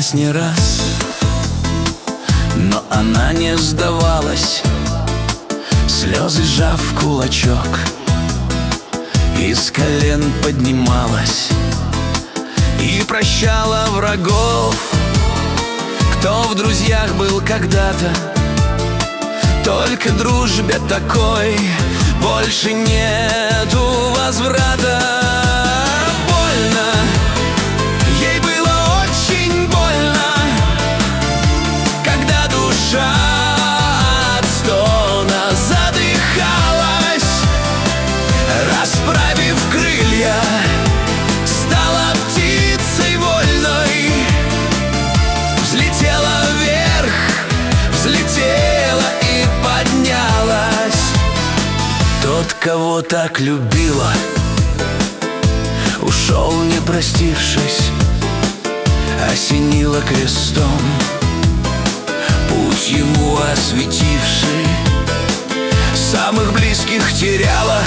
пыталась не раз, но она не сдавалась. Слезы сжав в кулачок, из колен поднималась и прощала врагов, кто в друзьях был когда-то. Только дружбе такой больше нету возврата. Больно, ей было очень больно, когда душа от стона задыхалась. Расправив крылья, стала птицей вольной, взлетела вверх, взлетела и поднялась. Тот, кого так любила, ушел, не простившись, осенила крестом, путь ему осветивший. Самых близких теряла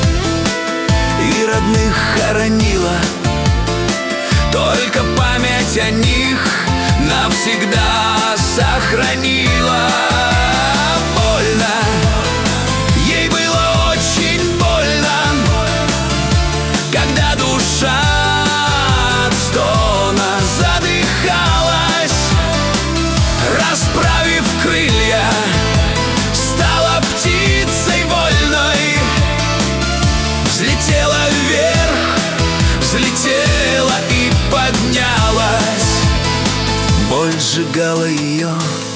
и родных хоронила, только память о них навсегда сохранила. Больно, ей было очень больно, когда душа от стона задыхалась. Расправив крылья, стала птицей вольной, взлетела вверх, взлетела и поднялась. Боль сжигала ее,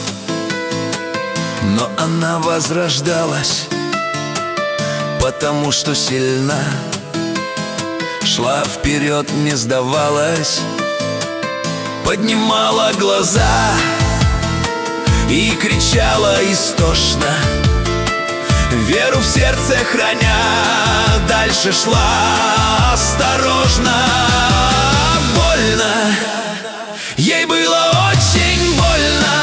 но она возрождалась, потому что сильна, шла вперед, не сдавалась, поднимала глаза и кричала истошно, веру в сердце храня, дальше шла осторожно. Больно, ей было очень больно,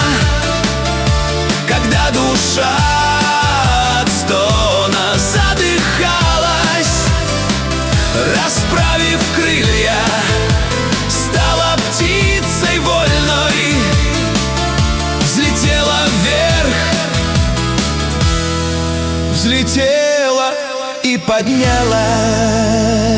когда душа от стона задыхалась. Расправив крылья, стала птицей вольной, взлетела вверх, взлетела и поднялась.